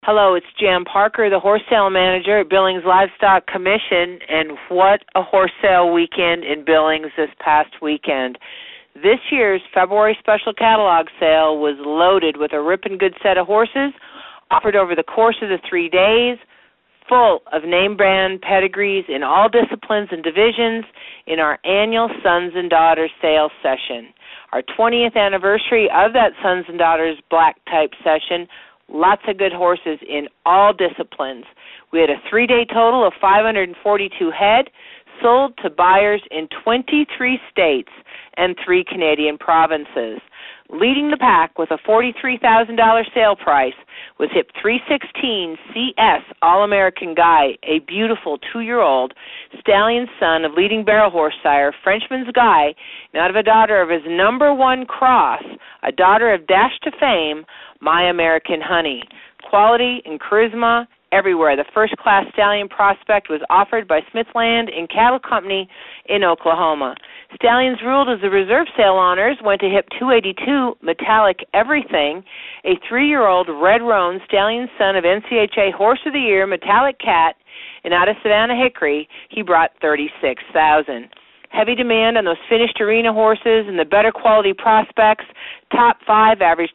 Hello, it's Jan Parker, the horse sale manager at Billings Livestock Commission, and what a horse sale weekend in Billings this past weekend. This year's February special catalog sale was loaded with a ripping good set of horses offered over the course of the 3 days, full of name brand pedigrees in all disciplines and divisions in our annual Sons and Daughters sales session. Our 20th anniversary of that Sons and Daughters black type session. Lots of good horses in all disciplines. We had a 3-day total of 542 head sold to buyers in 23 states and 3 Canadian provinces. Leading the pack with a $43,000 sale price was Hip 316 CS All-American Guy, a beautiful 2-year-old stallion son of leading barrel horse sire Frenchman's Guy, and out of a daughter of his #1 cross, a daughter of Dash to Fame, My American Honey. Quality and charisma everywhere. The first-class stallion prospect was offered by Smithland and Cattle Company in Oklahoma. Stallions ruled as the reserve sale honors went to Hip 282 Metallic Everything, a 3-year-old red roan stallion son of NCHA Horse of the Year Metallic Cat, and out of Savannah Hickory, he brought $36,000. Heavy demand on those finished arena horses and the better quality prospects. Top 5 averaged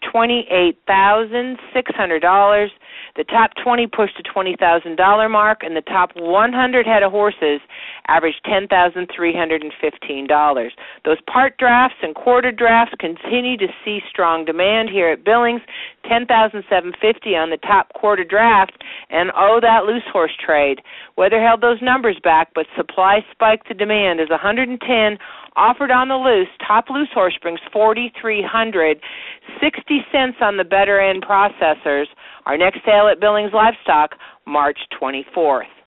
$28,600. The top 20 pushed the $20,000 mark, and the top 100 head of horses averaged $10,315. Those part drafts and quarter drafts continue to see strong demand here at Billings. $10,750 on the top quarter draft, and that loose horse trade. Weather held those numbers back, but supply spiked the demand as 110 offered on the loose. Top loose horse brings $4,300, 60 cents on the better end processors. Our next sale at Billings Livestock, March 24th.